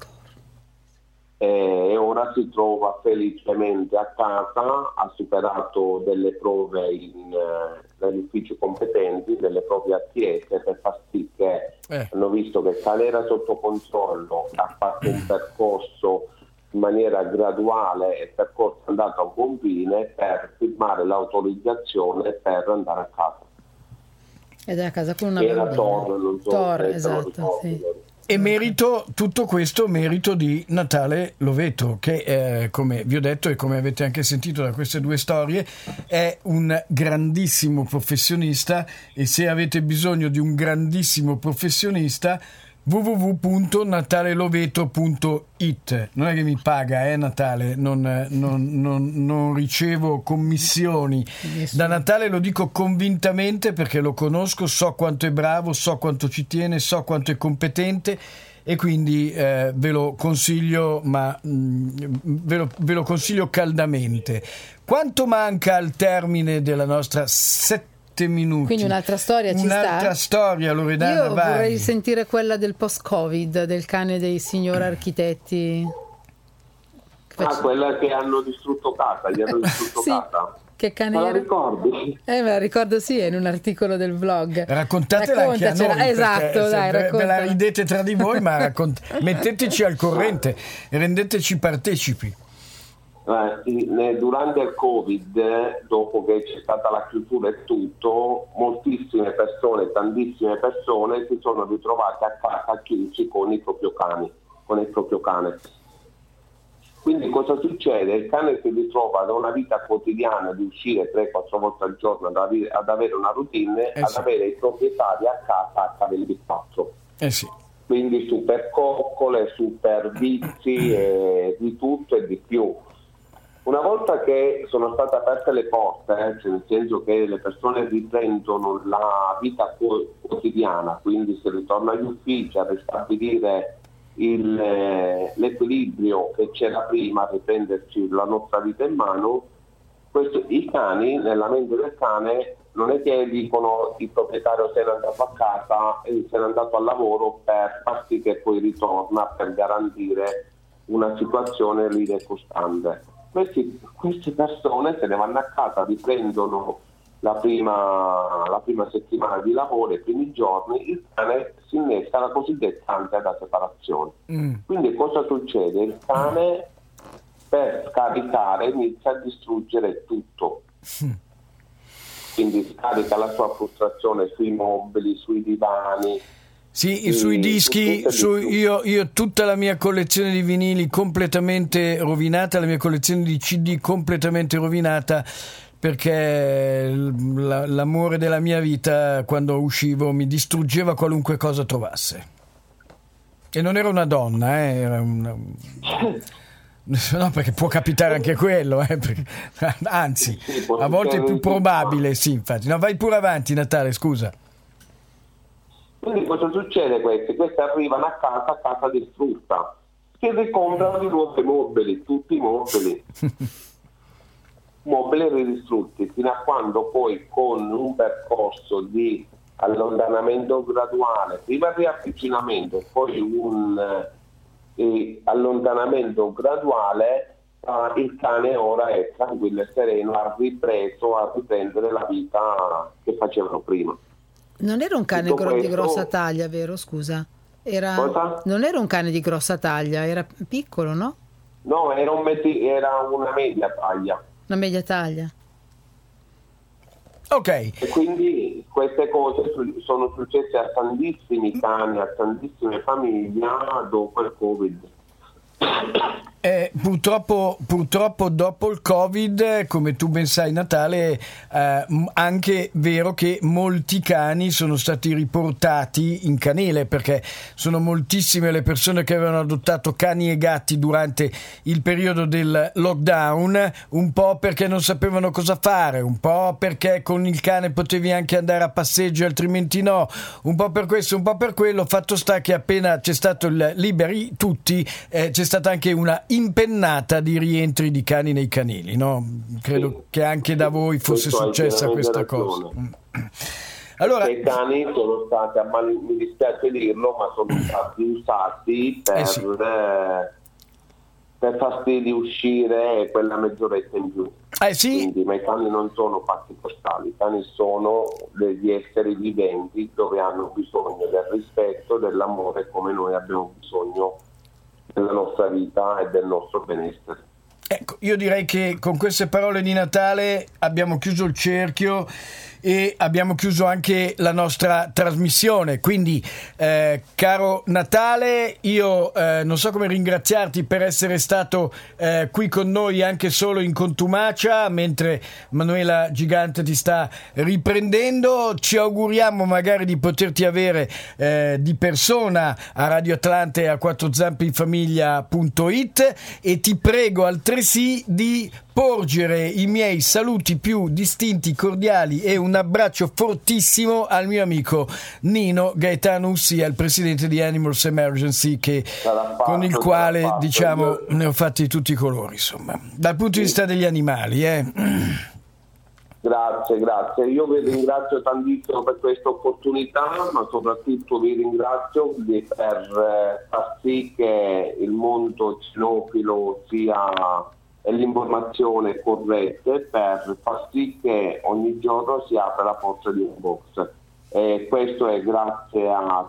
e ora si trova felicemente a casa, ha superato delle prove in, negli uffici competenti, delle prove attese per far sì che eh. hanno visto che il cane era sotto controllo, ha fatto un percorso in maniera graduale e il percorso è andato a buon fine per firmare l'autorizzazione per andare a casa. Ed è a casa con una era bambina. Thor, non so Thor, se esatto, sì. E merito, tutto questo merito di Natale Lovetro che eh, come vi ho detto e come avete anche sentito da queste due storie è un grandissimo professionista, e se avete bisogno di un grandissimo professionista w w w punto natale lovetro punto it. Non è che mi paga, eh Natale, non, non, non, non ricevo commissioni da Natale, lo dico convintamente perché lo conosco, so quanto è bravo, so quanto ci tiene, so quanto è competente e quindi eh, ve lo consiglio, ma mh, ve, lo, ve lo consiglio caldamente. Quanto manca al termine della nostra settimana? Minuti. Quindi un'altra storia ci un'altra sta? storia, Loredana. Io vai. vorrei sentire quella del post-Covid, del cane dei signor architetti. Ah, quella che hanno distrutto casa, gli hanno distrutto sì. casa. Che cane me la era? ricordi? Eh, me la ricordo, sì, è in un articolo del vlog. Raccontatela anche a noi, esatto, dai, ve, ve la raccontala. ridete tra di voi, ma raccont- metteteci al corrente e rendeteci partecipi. Eh, sì, durante il Covid, dopo che c'è stata la chiusura e tutto, moltissime persone, tantissime persone si sono ritrovate a casa chiusi con il proprio cane, con il proprio cane. Quindi cosa succede? Il cane si ritrova da una vita quotidiana di uscire tre quattro volte al giorno ad, avere, ad avere una routine, eh ad sì. avere i proprietari a casa acca ventiquattro. Eh sì. Quindi super coccole, super vizi, e di tutto e di più. Una volta che sono state aperte le porte, eh, cioè nel senso che le persone riprendono la vita quotidiana, quindi si ritorna agli uffici a ristabilire il, eh, l'equilibrio che c'era prima, a riprenderci la nostra vita in mano, questo, i cani, nella mente del cane, non è che dicono il proprietario se n'è andato a casa e se n'è andato al lavoro per far sì che poi ritorna per garantire una situazione lì costante. Questi, queste persone se ne vanno a casa, riprendono la prima, la prima settimana di lavoro, i primi giorni, il cane si innesta la cosiddetta ansia da separazione. Mm. Quindi cosa succede? Il cane per scaricare inizia a distruggere tutto. Mm. Quindi scarica la sua frustrazione sui mobili, sui divani. Sì, e sui dischi, su, io, io tutta la mia collezione di vinili completamente rovinata, la mia collezione di C D completamente rovinata, perché l'amore della mia vita quando uscivo mi distruggeva qualunque cosa trovasse. E non era una donna, eh, era una... No, perché può capitare anche quello, eh, perché... anzi, a volte è più probabile, sì, infatti. No, vai pure avanti, Natale, scusa. Quindi cosa succede? Questi? Questi arrivano a casa, a casa distrutta, che ricomprano di nuovo i mobili, tutti i mobili, mobili ridistrutti, fino a quando poi con un percorso di allontanamento graduale, prima il riavvicinamento e poi un eh, allontanamento graduale, uh, il cane ora è tranquillo e sereno, ha ripreso a riprendere la vita che facevano prima. Non era un cane Tutto gro- di questo- grossa taglia, vero? Scusa. Era... Cosa? Non era un cane di grossa taglia, era piccolo, no? No, era, un meti- era una media taglia. Una media taglia. Ok. E quindi queste cose su- sono successe a tantissimi cani, a tantissime famiglie dopo il Covid. Eh, purtroppo, purtroppo dopo il Covid, come tu ben sai Natale, eh, m- anche vero che molti cani sono stati riportati in canile, perché sono moltissime le persone che avevano adottato cani e gatti durante il periodo del lockdown, un po' perché non sapevano cosa fare, un po' perché con il cane potevi anche andare a passeggio altrimenti no, un po' per questo, un po' per quello. Fatto sta che appena c'è stato il liberi tutti, eh, c'è stata anche una impennata di rientri di cani nei canili, no? Credo Sì. che anche da voi fosse Questo hai successa questa pienamente cosa. ragione. Allora, I cani sono stati, a mal- mi dispiace dirlo, ma sono stati usati per, Eh sì. eh, per farli uscire quella mezz'oretta in più. eh sì, Quindi, ma i cani non sono fatti postali, i cani sono degli esseri viventi dove hanno bisogno del rispetto, dell'amore, come noi abbiamo bisogno della nostra vita e del nostro benessere. ecco, io direi che con queste parole di Natale abbiamo chiuso il cerchio e abbiamo chiuso anche la nostra trasmissione. Quindi, eh, caro Natale, io eh, non so come ringraziarti per essere stato eh, qui con noi anche solo in contumacia, mentre Manuela Gigante ti sta riprendendo. Ci auguriamo magari di poterti avere eh, di persona a Radio Atlante e a quattro zampe in famiglia punto it, e ti prego altresì di porgere i miei saluti più distinti, cordiali e un abbraccio fortissimo al mio amico Nino Gaetano Ussia, il presidente di Animals Emergency, che, Fatto, con il quale fatto. diciamo Io- ne ho fatti di tutti i colori, insomma, dal punto di vista degli animali. eh. Grazie, grazie. Io vi ringrazio tantissimo per questa opportunità, ma soprattutto vi ringrazio di- per eh, far sì che il mondo cinofilo sia e l'informazione corrette, per far sì che ogni giorno si apra la porta di un box. E questo è grazie a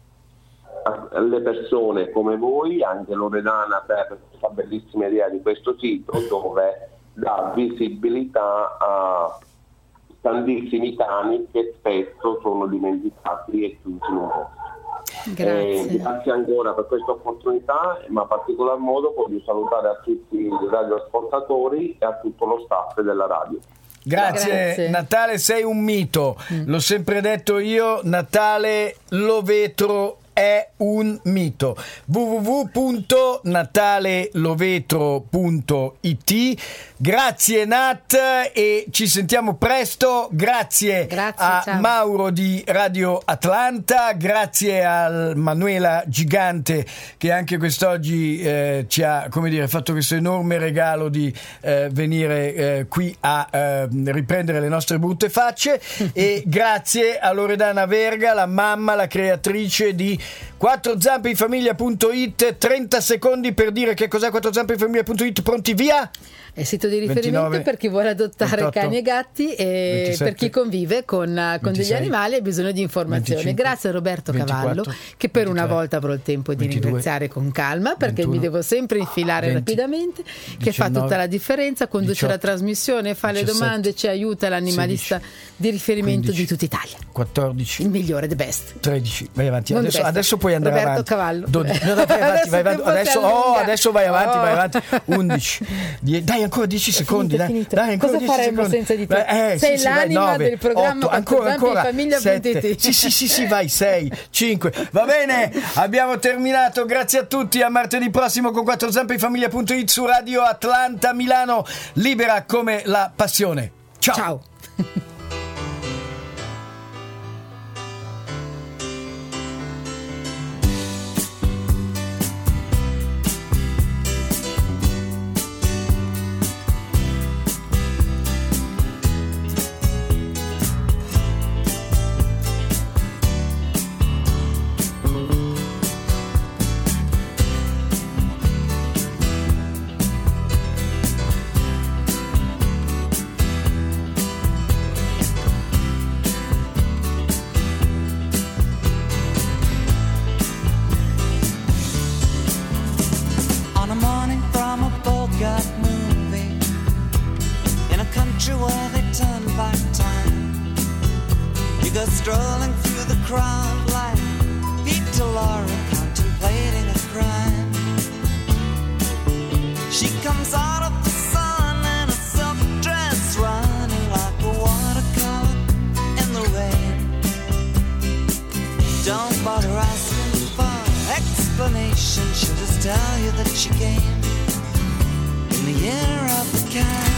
alle persone come voi, anche Loredana per questa bellissima idea di questo sito, dove dà visibilità a tantissimi cani che spesso sono dimenticati e chiusi in un posto. Grazie. Eh, grazie ancora per questa opportunità, ma in particolar modo voglio salutare a tutti i radioascoltatori e a tutto lo staff della radio. Grazie. Grazie. Natale, sei un mito, l'ho sempre detto io, Natale Lovetro è un mito. w w w punto natale lovetro punto i t. Grazie Nat, e ci sentiamo presto. Grazie, Grazie, a ciao. Mauro di Radio Atlanta, grazie a Manuela Gigante che anche quest'oggi eh, ci ha, come dire, fatto questo enorme regalo di eh, venire eh, qui a eh, riprendere le nostre brutte facce. E grazie a Loredana Verga, la mamma, la creatrice di quattro zampe in famiglia punto it. trenta secondi per dire che cos'è quattro zampe in famiglia punto it. Pronti, via! È sito di riferimento ventinove, per chi vuole adottare ventotto, cani e gatti e ventisette, per chi convive con, con degli ventisei, animali e ha bisogno di informazioni. venticinque, Grazie a Roberto ventiquattro, Cavallo, che per una ventitré, volta avrò il tempo di ventidue, ringraziare con calma, perché ventuno, mi devo sempre infilare venti, rapidamente, che fa diciannove, tutta la differenza, conduce diciotto, la trasmissione, fa le diciassette, domande, ci aiuta, l'animalista sedici, di riferimento quindici, di tutta Italia. quattordici, Il migliore, the best. tredici, vai avanti. Non Adesso, basta. adesso puoi andare Roberto avanti. Cavallo. dodici, no, no, vai avanti, vai avanti. Adesso Adesso, il tempo si oh, allunga. adesso vai avanti, Oh. vai avanti. undici, die- dai ancora dieci secondi. finito, Dai, è finito. dai, ancora Cosa dieci faremmo secondi. senza di te? Vai, eh, Sei sì, sì, vai, l'anima nove, del programma otto, ancora, quattro zampe in ancora. famiglia punto it. sette, sì, sì, sì, sì, vai. sei, cinque. Va bene, abbiamo terminato. Grazie a tutti. A martedì prossimo con quattro zampe in famiglia punto it su Radio Atlanta Milano, libera come la passione. Ciao. Ciao. country where they turn back time. You go strolling through the crowd like Peter Lorre contemplating a crime. She comes out of the sun in a silk dress, running like a watercolor in the rain. Don't bother asking for explanation, she'll just tell you that she came in the year of the cat.